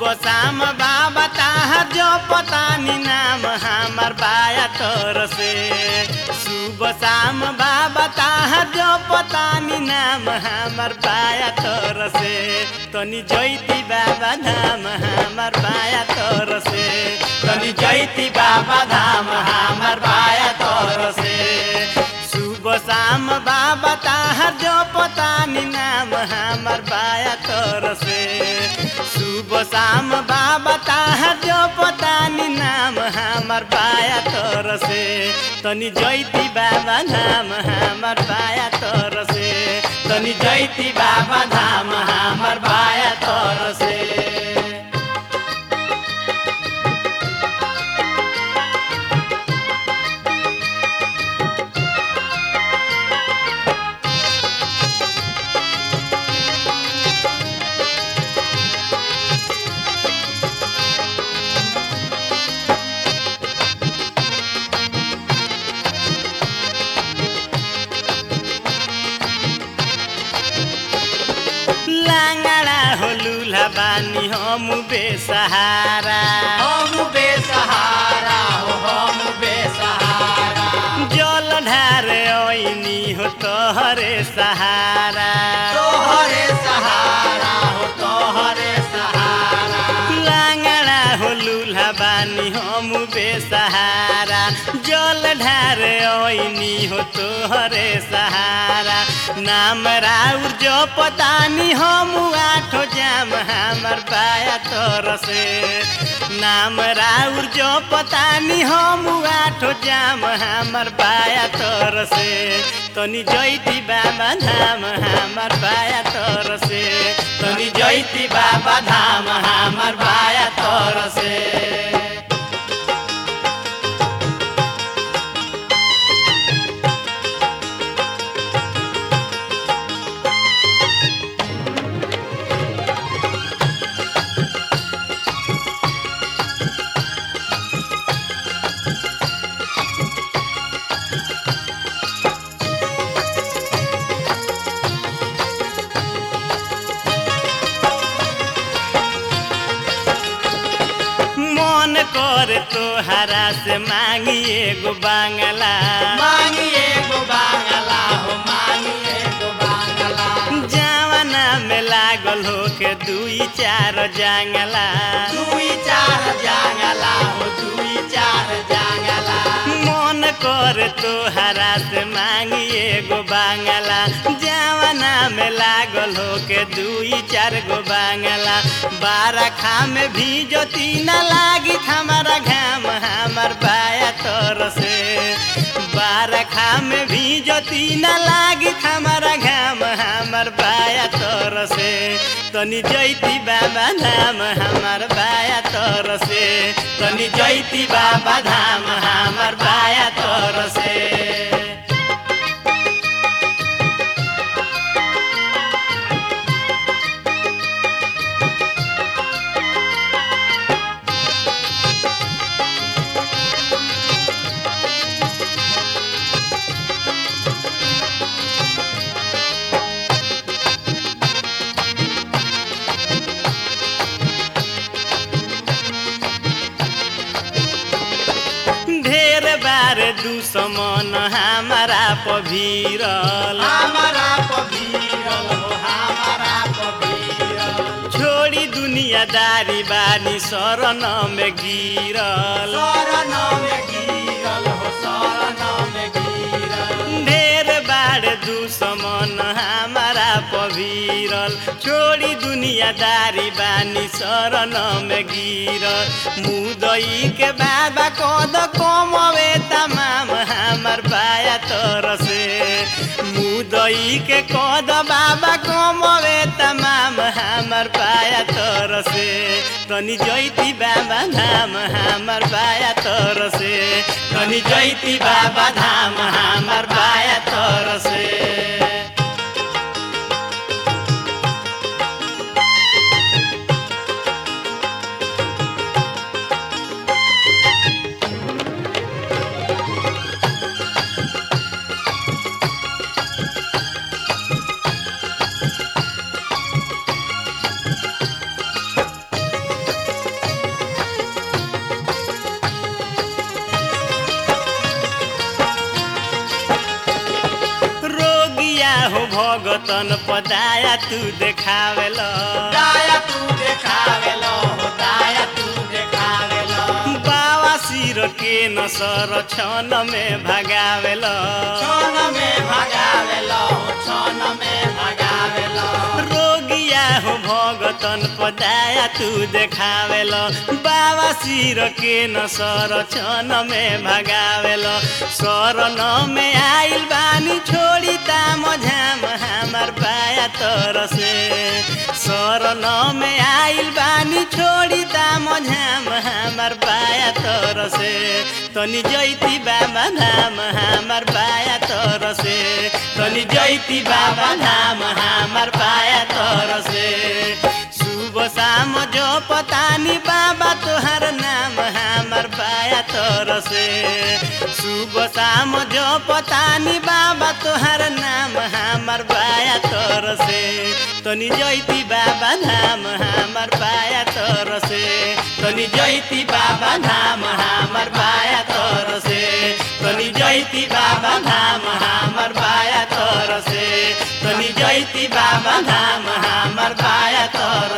शाम बाबा ताहर जो पता नी नाम हमार बाया तोर से सुबह शाम बाबा ताहर जो पता नी नाम हमार बाया तोर से तनी जयती बाबा धाम हमार बाया तोर से तनी जयती बाबा धाम हमार बाया तोर से सुबह शाम बाबा ताहर जो पता नी नाम हमार बाया तोर से सुबह शाम बाबा ताहर जो पता नी नाम हमार बाया तोर से तनी जयती बाबा धाम हमार बाया तोर से तनी जयती बाबा धाम हमार बाया तोर से बानी हम बेसहारा हम बेसहारा हो हम बेसहारा जल ढारे ओइनी हो तोहरे सहारा तोहरे सहारा हो तोहरे सहारा लांगड़ा हो लूल्हा बानी हम बेसहारा जल ढारे ओइनी हो तोहरे सहारा नाम राउर जो पता नी हम आठो जाम हमार बाया तोर से नाम राउर जो पता नी हम आठो जाम हमार बाया तोर से तनी जयती बाबा धाम हमार बाया तोर से तनी जयती बाबा धाम हमार बाया तोर से कर तोहरा से मांगिए गो बांगला मांगिए गो बांगला हो मांगिए गो बांगला जवाना में लागल हो के दुई चार जांगला दुई चार जांगला हो दुई चार जांगला मन कर तोहरा से मांगिए गो बांगला जवाना में लागल हो के दुई चार गो बांगला बारा खा में भी जोती न लागी हमारा घाम हमार बाया तोर से बारा खा में भी जोती न लागी हमारा घाम हमार बाया तोर से तनी जयती बाबा धाम हमार बाया तोर से तनी जयती बाबा धाम हमार बाया तोर से दुश्मन हमारा पभीरल हमारा पभीरल हो हमारा पभीरल छोड़ी दुनियादारी बानी शरण में गिरल शरण में गिरल हो शरण में गिरल ढेर बार दुश्मन हमारा पभीरल छोड़ी दुनियादारी बानी शरण में गिरल मुदई के बाबा कद कमवे तमाम हमार बाया तोर से मुदई के कद बाबा कमवे तमाम हमार बाया तोर से तनी जयती बाबा धाम हमार बाया तोर से तनी जयती बाबा धाम हमार बाया तोर से भगतन पदाया तू देखावेल दाया तू देखावेलो हो दाया तू देखावेलो बाबा सिर के नसर छन में भगावेल छन में भगावेलो छन में भगावेलो रोगिया हो भगतन पदाया तू देखावेल बाबा सिर के नसर छन में भगावेल शरण में आइल बानी छोड़ी ताम झाम हमार बाया तर से शरण में आइल बानी छोड़ी ताम झाम हमार बाया तर से तनी जैती बाबा धाम हमार बाया तर से तनी जैती बाबा धाम हमार बाया तर से सुबह शाम जो पतानी बाबा तोहर नाम हमार बाया तर से सुबह शाम जो पतानी बाबा तोहर नाम हमार बाया तर से तनी जैती बाबा धाम हमार बाया तर से तनी जैती बाबा धाम हमार बाया तर से तनी जैती बाबा धाम हमार बाया तर से तनी जैती बाबा धाम हमार बाया तर